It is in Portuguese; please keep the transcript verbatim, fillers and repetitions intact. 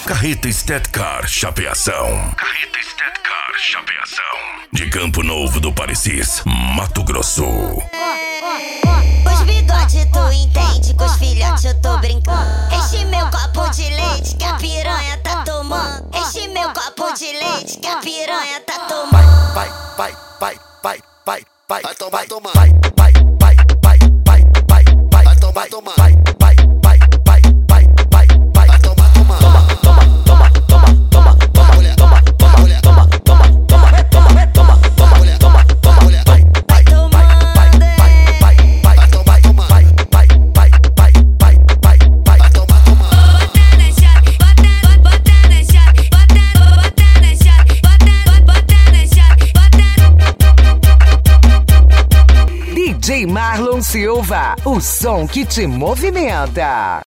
Carreta Estetcar Chapeação. Carreta Estetcar Chapeação. De Campo Novo do Parecis, Mato Grosso. Os bigode tu entende, com os filhotes eu tô brincando. Enche meu copo de leite que a piranha tá tomando. Enche meu copo de leite que a piranha tá tomando. Vai, vai, vai, vai, vai, vai, vai tomar, tomar. Vai, vai, vai, vai, vai, vai, vai, vai tomar, tomar. Vai, vai, vai, vai, vai, vai, vai, vai tomar, tomar. Toma, toma, toma, toma, toma, toma, mulher, toma, toma, mulher, toma, toma, toma, toma, toma, toma, mulher, toma, toma, mulher, vai, vai, vai, vai, vai, vai, vai, vai tomar, tomar. vai, vai, vai, vai, vai, vai, vai, vai tomar, tomar. Bota na chave, bota, bota na chave, bota, bota na chave, bota, bota na chave, bota. D J Marlon Silva, o som que te movimenta.